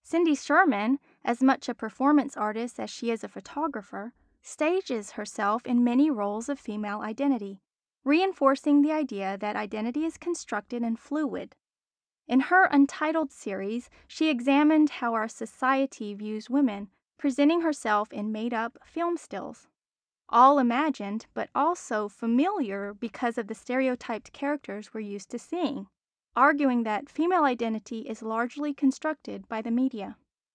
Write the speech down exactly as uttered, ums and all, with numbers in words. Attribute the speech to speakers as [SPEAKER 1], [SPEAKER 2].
[SPEAKER 1] Cindy Sherman, as much a performance artist as she is a photographer, stages herself in many roles of female identity, reinforcing the idea that identity is constructed and fluid. In her Untitled series, she examined how our society views women, presenting herself in made up film stills, all imagined but also familiar because of the stereotyped characters we're used to seeing, arguing that female identity is largely constructed by the media.